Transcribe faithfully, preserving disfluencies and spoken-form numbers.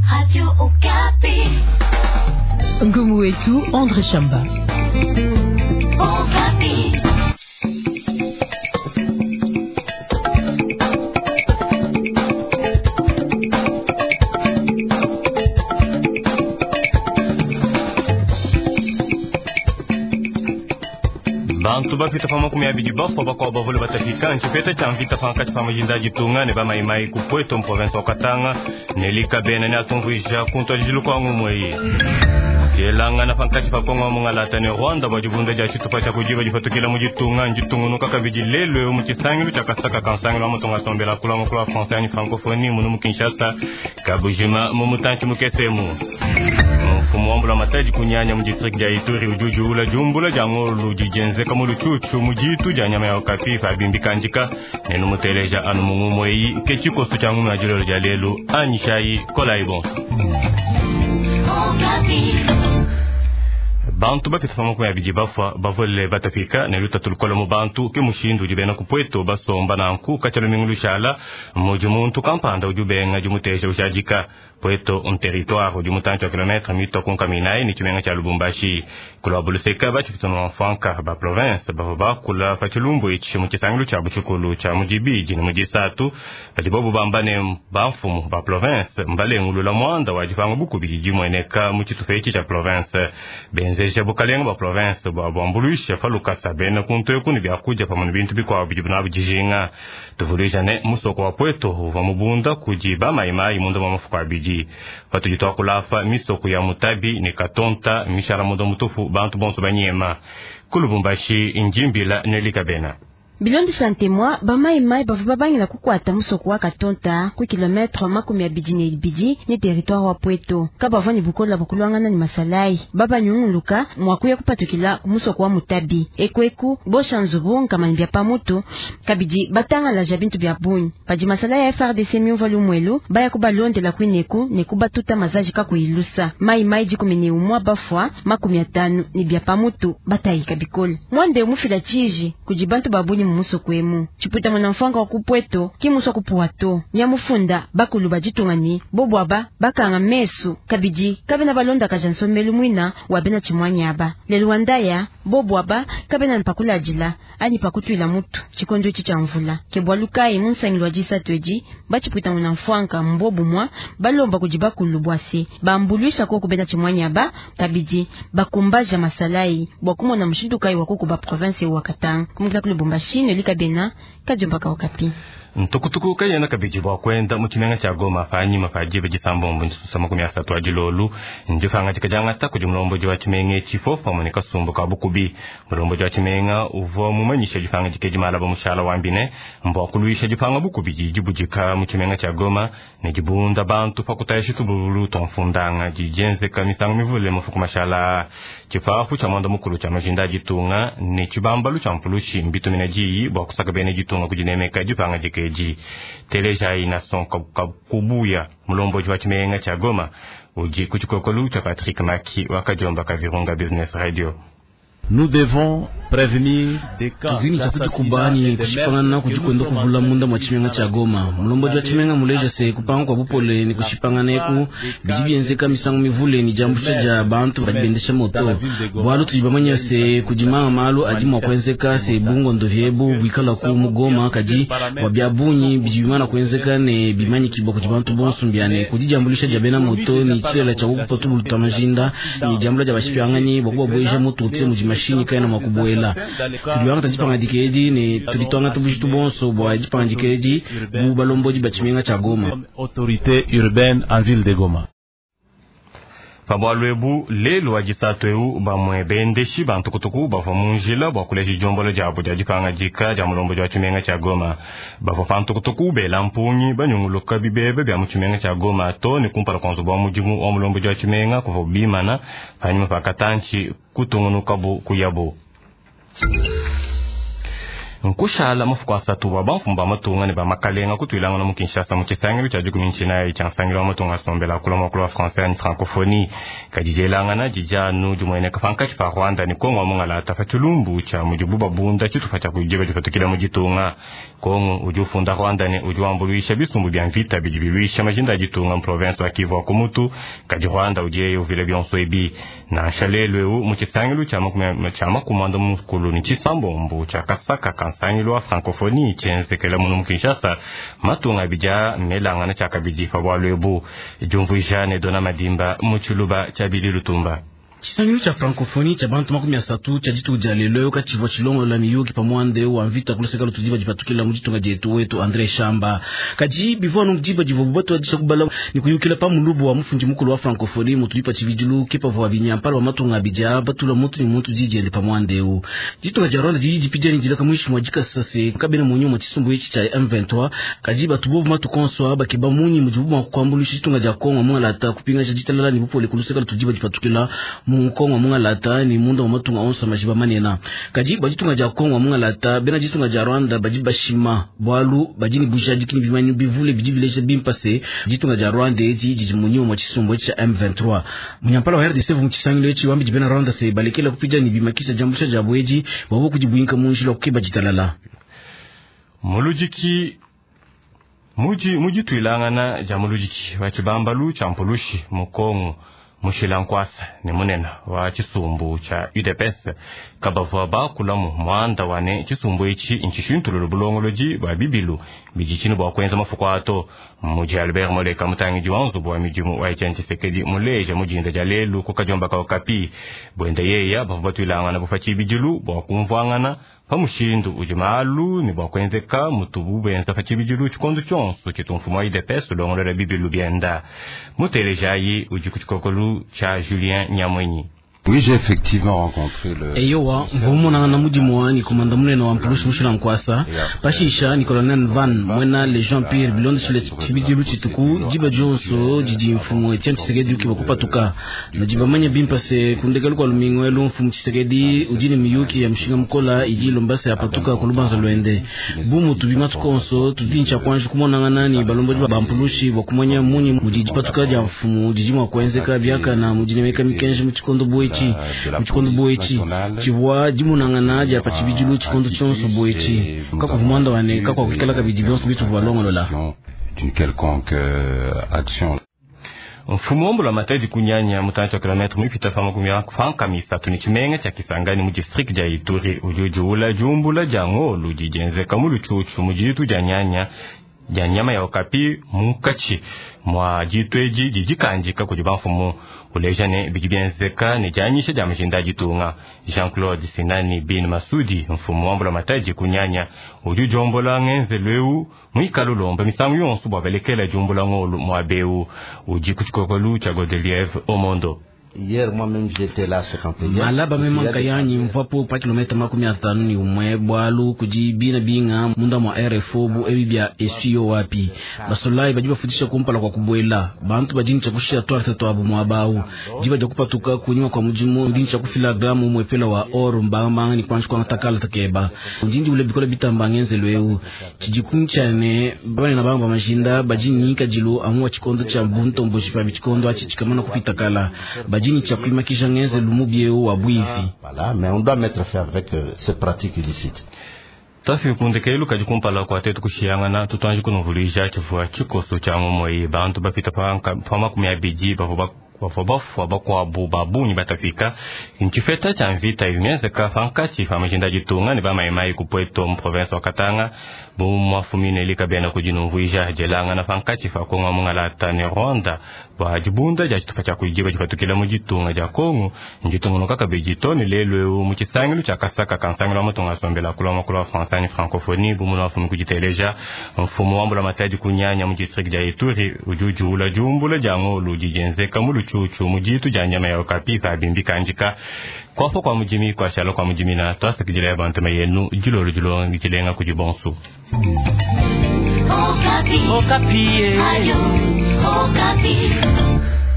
Radio Okapi. Ngumu wetu Andre Shamba. Okapi. Bantu bafita fama kumya biji bafo bako bavule batafika nchipeta chamvita fanka chifama jindaji tunga ne bama imai kupweto mprovince wa Katanga nelika bena ne atumvuisha kunto jilu kwa ngumwe kelanga na fanka chifa kongo mungalata ne Rwanda bajibunda ja chitupa cha kujiba jifatukila mujitunga njitungu nuka kabiji lelo muchisangilu chakasaka kansangilu amutunga sombela kula mukula français ani francophonie munu Kinshasa kabujima mumutanchi mukesemu kumuambula mataji kunyanya mdistrict ya Ituri ujuju ula jumbula jangolu jijenze kama luchuchu mujitu janyama ya Okapi fabimbika njika nenu muteleja anu mungumo yi kechiko su changu na jilolo jalelu anishai kolaibon Bantu bapita fama kwa biji bafwa bavole batafika ne luta tulkola mu bantu ke mushindu jibena kupweto basomba na nku kachalo mingulu shala mojumuntu kampanda ujubenga jumuteja ushajika pweto un territoire du mutancho wa kilometre mito kunkaminae ni chimenga cha Lubumbashi kula buluseka ba chipitono wafanka ba province ba ba kula fachulumbu ichi muchisangilu cha buchukulu cha mujibiji ni mujisatu bajibobu bambane bamfumu ba province mbale ngulu la mwanda wajifanga buku bijiji mweneka muchitufechi cha province benzeje bukalenga ba province ba bambulusha faluka sabena kunto kuni byakuja pamwe bintu bikwa bijibuna bujijinga tuvulisha ne musoko wa pweto uva mubunda kujiba maimai munda mafuka biji watu jitoa kulafa misoko ya Mutabi ni Katonta mishara mudo mutufu bantu bonso banyema kulubumbashi injimbila nelika bena Bilondi santemwa bamai mai bavuba bangila kukwata musoko wa Katonta ku kilometre makumi ya biji ne biji ni territoire wa Pweto kabavani bukola bukulwangana ni masalai baba nyunguluka mwakuya kupatukila ku musoko wa Mutabi ekweku boshanzubu nkamani pamutu kabiji batanga la jabintu bya bunyi paji masalai ya F R D C miu volumwelu baya kubalonde la kwineku ne kubatuta mazaji ka kuilusa mai mai jikumene umwa bafwa makumi ya tanu ni bya pamutu batayi kabikol mwande umufila chiji kujibantu babunyi muso kwemu chiputa mwana mfanga wa kupweto kimuso kupuato nyamufunda bakulu bajitungani bobwaba bakanga mesu kabiji kabena balonda kajansomelu mwina wabena chimwanyaba leluandaya bobwaba kabena mpakula ajila ani pakutwila mutu chikondo ichi cha mvula kebwalukai munsangilwa jisatweji bachiputa mwana mfanga mbobu mwa balomba kujibakulu bwase bambuluisha ko kubena chimwanyaba kabiji bakumbaja masalai bwakumo na mshindukai wakuku ba province wa Katanga kumukla Lubumbashi nelika bena kajombaka Okapi ntukutuku kaya na kabiji bwa kwenda muchimenga cha Goma fanyi mafajibe jisambombo nsusama kumya satu ajilolu njufanga chikajanga ta kujumlombo jwa chimenge chifo pamone kasumbo ka bukubi mulombo jwa chimenga uvo mumanyisha jifanga jikejimala ba mushala wambine mbo kuluisha jifanga bukubi jibujika muchimenga cha Goma ne jibunda bantu fakutayishi tubulu tonfundanga jijenze kamisango mivule mufuku mashala chifafu cha mwanda mukulu cha majinda jitunga ne chibambalu cha mpulushi mbitu minaji bwa kusaka bene jitunga kujinemeka jifanga jike Ji teleja ina son kubuya mulombo jwa chimenga cha Goma uji kuchukokolu cha Patrick Maki wakajomba kavirunga Business Radio. Nous devons prévenir des cas tuzini chakuti kubani kushipanga na kujikwenda kuvula munda mwa chimenga cha Goma mulombo jwa chimenga muleja se kupanga kwa bupole ni kushipanga neku bijibi enzeka misango mivule ni jambu cha bantu badibendesha moto bwalo tujibamanya se kujimanga malu ajimwa kwenzeka se bungo ndovyebu bwikala ku mugoma kaji wabyabunyi bijibimana kwenzeka ne bimanyi kibo kujibantu bonsu mbyane kujijambulisha jabena moto ni chela cha kupotu butamajinda ni jambo ja bashipangani bwo boyeje moto utse mujimashini kana makuboela tuliwanga tajipanga dikedi ne tulitwanga tubujitu bonso bwa jipanga dikedi bu balomboji bachimenga cha Goma autorité urbaine en ville de Goma Pabwalwebu lelo wajisatweu bamwe bendeshi bantukutuku bava munjila bakuleshi jombolo jabu jajipanga jika jamulombo jwa chimenga cha Goma bava pantukutuku bela mpunyi banyunguluka bibebe bya muchimenga cha Goma to ni kumpala kwanzo bwa mujimu wa mulombo jwa chimenga kuvo bimana hanyuma pakatanchi kutungunuka bu kuyabo nkushala mafuko asatu wa bamfumba matunga ne bamakalenga kutwilanga no mukinshasa mukisangiro kya jukuminchina icyansangiro matunga sombela kuloma kulwa français ni francophonie kajijelanga na jijanu jumwene kafanka chipa Rwanda ni Kongo mungala tafachulumbu cha mujibuba bunda chitufacha kujiba jifatukila mujitunga Kongo ujufunda Rwanda ne ujuambuluisha bisumbu bya mvita bijibilisha majinda jitunga province wa Kivu Kumutu kaji Rwanda uje uvile byonswebi na shalelwe u mukisangiro cha makumya cha makumando mukulu ni chisambombu cha kasaka kansangiro wa francophonie chenze kala munu mukinshasa matunga bija melanga na chaka bijifa walwebu jumvu jane dona madimba muchuluba cha bili lutumba Chisangiro cha francophonie cha bantu makumi asatu cha jitu jalelo kachivo chilongo la miyuki pamwande wa mvita kuluseka lutuziba jipatukila mujitunga jetu wetu Andre Shamba kaji bivonu mjiba jivobubato wa jishakubala ni kuyukila pa mulubu wa mfunji mukulu wa francophonie mutulipa chivijilu kipa vwa binyampala wa matunga abija batula mutu ni mutu jijende pamwande u jitunga jarwanda jiji pijani jilaka mwishu mwajika sase kabina mwenye machisumbu ichi cha M vingt-trois kaji batubovu matu konswa bakiba muni mujibubu mwakuambulishi jitunga jakonga mwanga lata kupinga jitalala ni bupo likuluseka lutuziba jipatukila Munkongo munga lata ni munda wa matunga onsa majiba manena kajiba jitunga ja Kongo munga lata bena jitunga ja Rwanda bajiba shima bwalu bajini bushaji kini bimanyu bivule bijibileje bimpase jitunga ja Rwanda eji jijimunyo mwa chisumbo cha M vingt-trois munyampala wa R D C vumchisangilo echi wambi jibena Rwanda se balekela kupija ni bimakisha jambusha jabu eji wabu kujibuyinka munjilo kukiba jitalala mulujiki muji muji tuilangana ja mulujiki wachibambalu champulushi mukongo mushilankwasa ni munena wa chisumbu cha U D P S kabava ba kulamu mwanda wane chisumbu ichi inchishintululu bulongoloji ba bibilu bijichini bwa kwenza mafuko ato muji Albert Moleka mutangi jiwanzu bwa mijimu wa ichanchi sekedi muleja mujinda jalelu kukajomba kwa kapi bwenda yeya bavatu ilangana bufachi bijilu bwa kumvwangana pamushindu ujimalu ni bwa kwenzeka mutubu benza fachi bijilu chikondo chonsu chitumfumu wa U D P S ulongolera bibilu bienda mutelejayi ujikuchikokolu cha Julien Nyamwenyi. Oui, j'ai effectivement rencontré le... Eyowa, mvumuna na muji mwani kumanda muneno wa mpulushi mushila mkwasa. Pashisha ni Colonel Van, mwena le Jean-Pierre Bilondo chile chibijilu chituku, jiba jonso, jiji mfumu etiam chisegedi ukiwa kupatuka. Na jiba manya bimpase kundegalu kwa lumingwelu mfumu chisegedi, ujini miyuki ya mshinga mkola, iji lombase ya patuka kulubanza luende. Bumu tubimatu konso, tudincha kwanju kumona nganani, balomboji wa mpulushi, wakumanya muni mujiji patuka ja mfumu, jiji mwa kwenzeka biaka na mujini meka mikenji mchikondo boi mchikondo boechi chiwa jimunangana ja pachibijilu chikondo chonso boechi kako vumanda wane kako kukala kabijibonso bitu valongo lola d'une quelconque euh, action. Mfumo la mataji kunyanya mutancho kilometri mwipita fama kumia kufanka misa tunichimenga cha kisangani mu district ja Ituri ujujula jumbula jangolu jijenze kamulu chuchu mujitu janyanya janyama ya okapi mukachi mwa jitweji jijikanjika kujibanfumu ulejane bijibienzeka ni janyisha jamashinda jitunga Jean-Claude Sinani bin Masudi mfumu wambula mataji kunyanya uju jombola ngenze leu mwikalu lomba misangu yonsu bwabelekela jombola ngolu mwabeu uji kuchikokolu cha Godelieve Omondo. Hier, moi-même, j'étais là, cinquante et un. Malaba mema kayanyi mvapo pa kilomita makumi atano ni umwe bwalu kujibina binga munda mwa R F O bu ebibya esio wapi. Basolai bajiba futisha kumpala kwa kubwela. Bantu bajini chakushia tuarte tuabu mwabau. Jiba jakupatuka kunywa kwa mujimu ndini chakufila gramu mwepela wa oro mbanga ni kwanchu kwa natakala takeba. Ndindi ule bikola bitamba ngenze lweu. Chijikunchane bani na bamba mashinda bajini nika jilu amuwa chikondo cha bunto mbushipa bichikondo achichikamana kupita kala. Bajini chakuima kishangenze lumubieu wa buifi. Voilà, mais on doit mettre fin avec euh, ces pratiques illicites. Tafi kundekelu kajikumpala kwa tetu kushiyangana tutanji kunuvulija chifua chikoso cha ngomoi bantu bapita pama kumia biji bafuba wafobafu wabakwa babu ni batafika nchifeta cha mvita ilinezeka fankachi famajinda jitunga ni bama imai kupweto mprovensa wa Katanga bu mwafumine ilika bena kujinumvuija jelanga na fankachi fa konga mungalata ni Rwanda wa jibunda jachitufa cha kujiba jifatukila mujitunga ja Kongo njitunga nukaka bejitoni lelwe muchisangilu cha kasaka kansangilu amutunga sombela kula makula fransani francophonie bu muna wafumi kujiteleja mfumu wambula mataji kunyanya mujistrik ja Ituri ujuju ula jumbula jangolu jijenzeka mulu chuchu mujitu janyama ya okapi fa bimbi kanjika kwa po kwa mujimi kwa shalo kwa mujimi na twasa kijile ya bantama yenu jilo jilo ngichilenga kujibonsu Okapi Okapi Ayo Okapi